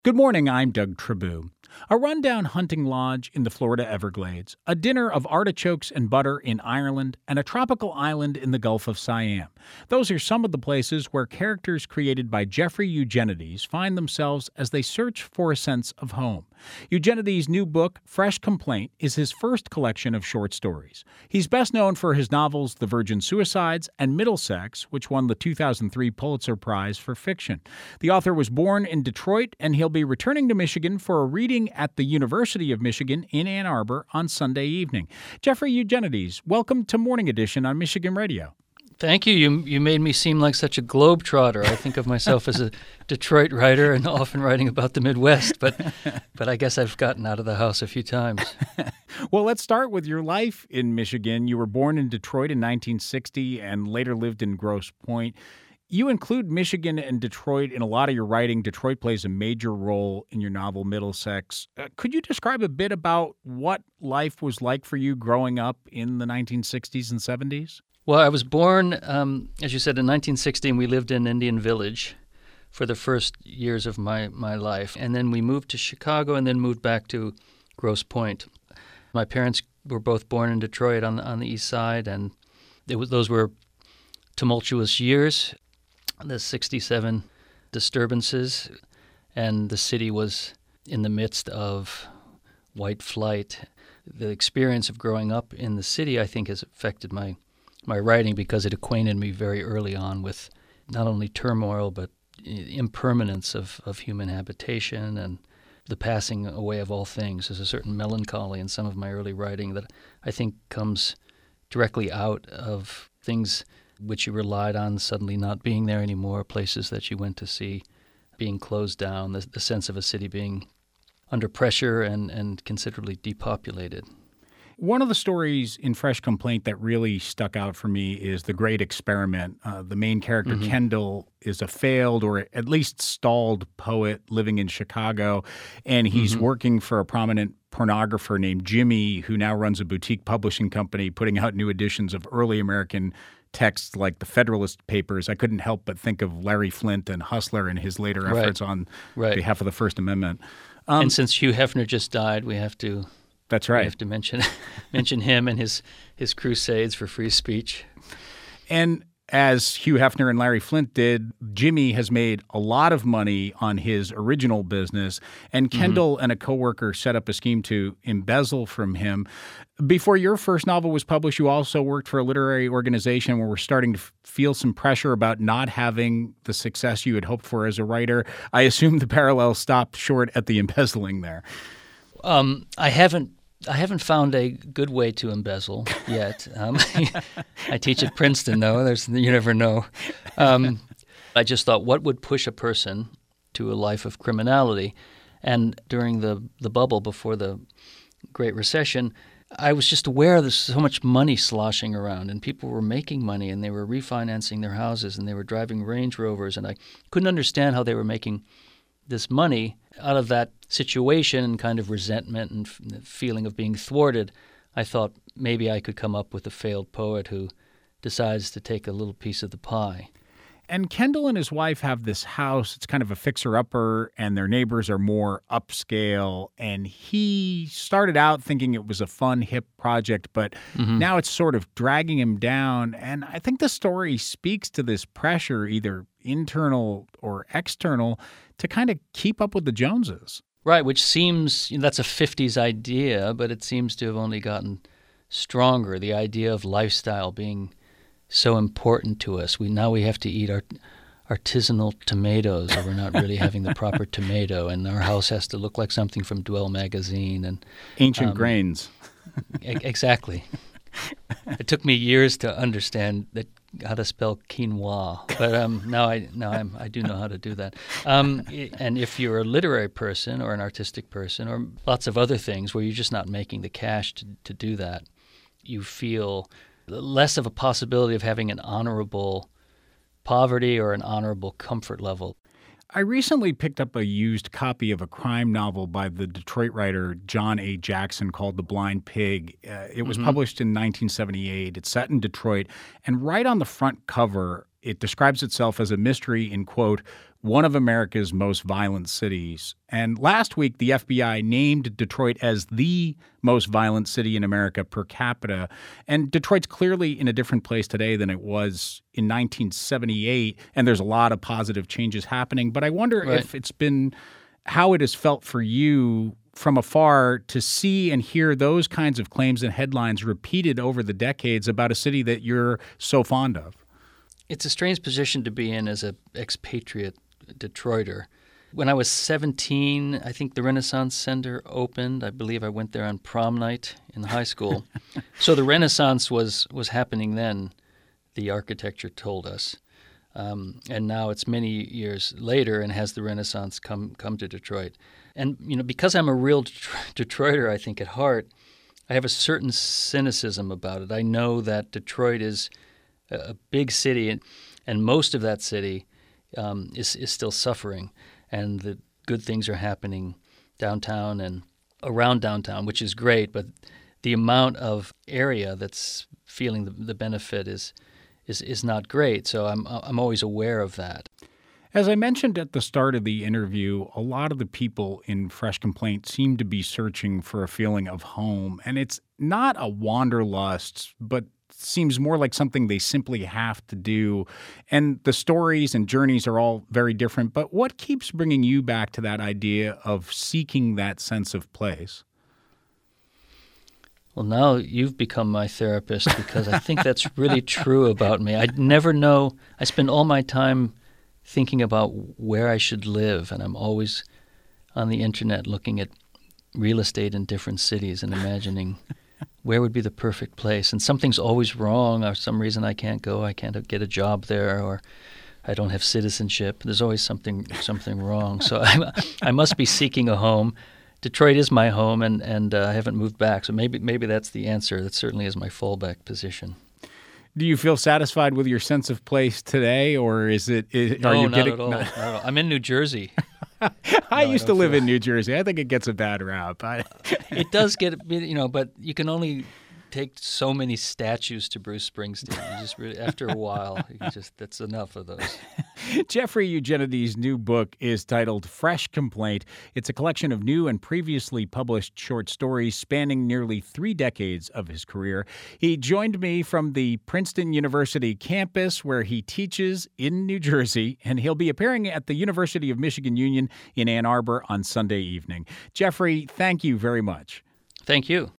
Good morning, I'm Doug Trabue. A rundown hunting lodge in the Florida Everglades, a dinner of artichokes and butter in Ireland, and a tropical island in the Gulf of Siam. Those are some of the places where characters created by Jeffrey Eugenides find themselves as they search for a sense of home. Eugenides' new book, Fresh Complaint, is his first collection of short stories. He's best known for his novels The Virgin Suicides and Middlesex, which won the 2003 Pulitzer Prize for fiction. The author was born in Detroit, and he'll be returning to Michigan for a reading at the University of Michigan in Ann Arbor on Sunday evening. Jeffrey Eugenides, welcome to Morning Edition on Michigan Radio. Thank you. You made me seem like such a globetrotter. I think of myself as a Detroit writer and often writing about the Midwest, but I guess I've gotten out of the house a few times. Well, let's start with your life in Michigan. You were born in Detroit in 1960 and later lived in Grosse Pointe. You include Michigan and Detroit in a lot of your writing. Detroit plays a major role in your novel Middlesex. Could you describe a bit about what life was like for you growing up in the 1960s and 70s? Well, I was born, as you said, in 1960, and we lived in Indian Village for the first years of my life. And then we moved to Chicago and then moved back to Grosse Pointe. My parents were both born in Detroit on the east side, and those were tumultuous years. The 67 disturbances, and the city was in the midst of white flight. The experience of growing up in the city, I think, has affected my writing because it acquainted me very early on with not only turmoil but impermanence of human habitation and the passing away of all things. There's a certain melancholy in some of my early writing that I think comes directly out of things which you relied on suddenly not being there anymore, places that you went to see being closed down, the sense of a city being under pressure and considerably depopulated. One of the stories in Fresh Complaint that really stuck out for me is The Great Experiment. The main character, Kendall, is a failed or at least stalled poet living in Chicago, and he's working for a prominent pornographer named Jimmy, who now runs a boutique publishing company putting out new editions of early American texts like the Federalist Papers. I couldn't help but think of Larry Flint and Hustler and his later efforts on behalf of the First Amendment. And since Hugh Hefner just died, we have to... That's right. We have to mention him and his crusades for free speech. And as Hugh Hefner and Larry Flint did, Jimmy has made a lot of money on his original business, and Kendall and a coworker set up a scheme to embezzle from him. Before your first novel was published, you also worked for a literary organization where we're starting to feel some pressure about not having the success you had hoped for as a writer. I assume the parallel stopped short at the embezzling there. I haven't found a good way to embezzle yet. I teach at Princeton, though. You never know. I just thought, what would push a person to a life of criminality? And during the bubble before the Great Recession, I was just aware there's so much money sloshing around, and people were making money, and they were refinancing their houses, and they were driving Range Rovers, and I couldn't understand how they were making this money out of that situation and kind of resentment and feeling of being thwarted. I thought maybe I could come up with a failed poet who decides to take a little piece of the pie. And Kendall and his wife have this house. It's kind of a fixer-upper, and their neighbors are more upscale. And he started out thinking it was a fun, hip project, but now it's sort of dragging him down. And I think the story speaks to this pressure, either internal or external, to kind of keep up with the Joneses. Right, which seems, that's a 50s idea, but it seems to have only gotten stronger, the idea of lifestyle being so important to us. Now we have to eat our artisanal tomatoes, or we're not really having the proper tomato, and our house has to look like something from Dwell magazine. And ancient grains. Exactly. It took me years to understand how to spell quinoa, but now I do know how to do that. And if you're a literary person or an artistic person or lots of other things where you're just not making the cash to do that, you feel less of a possibility of having an honorable poverty or an honorable comfort level. I recently picked up a used copy of a crime novel by the Detroit writer John A. Jackson called The Blind Pig. It was published in 1978. It's set in Detroit, and right on the front cover, it describes itself as a mystery in, quote, one of America's most violent cities. And last week, the FBI named Detroit as the most violent city in America per capita. And Detroit's clearly in a different place today than it was in 1978. And there's a lot of positive changes happening. But I wonder if it's been how it has felt for you from afar to see and hear those kinds of claims and headlines repeated over the decades about a city that you're so fond of. It's a strange position to be in as an expatriate Detroiter. When I was 17, I think the Renaissance Center opened. I believe I went there on prom night in high school. So the Renaissance was happening then, the architecture told us. And now it's many years later, and has the Renaissance come to Detroit. And, because I'm a real Detroiter, I think, at heart, I have a certain cynicism about it. I know that Detroit is a big city, and most of that city is still suffering, and the good things are happening downtown and around downtown, which is great, but the amount of area that's feeling the benefit is not great. So I'm always aware of that. As I mentioned at the start of the interview, a lot of the people in Fresh Complaint seem to be searching for a feeling of home, and it's not a wanderlust, but seems more like something they simply have to do. And the stories and journeys are all very different. But what keeps bringing you back to that idea of seeking that sense of place? Well, now you've become my therapist, because I think that's really true about me. I never know. I spend all my time thinking about where I should live, and I'm always on the internet looking at real estate in different cities and imagining where would be the perfect place. And something's always wrong, or some reason I can't go. I can't get a job there, or I don't have citizenship. There's always something wrong. So I must be seeking a home. Detroit is my home, and I haven't moved back. So maybe that's the answer. That certainly is my fallback position. Do you feel satisfied with your sense of place today, or are you not getting? At all. Not at all. I'm in New Jersey. I used to live in New Jersey. I think it gets a bad rap. It does get, but you can only take so many statues to Bruce Springsteen. You just really, after a while, that's enough of those. Jeffrey Eugenides' new book is titled Fresh Complaint. It's a collection of new and previously published short stories spanning nearly 3 decades of his career. He joined me from the Princeton University campus, where he teaches in New Jersey, and he'll be appearing at the University of Michigan Union in Ann Arbor on Sunday evening. Jeffrey, thank you very much. Thank you.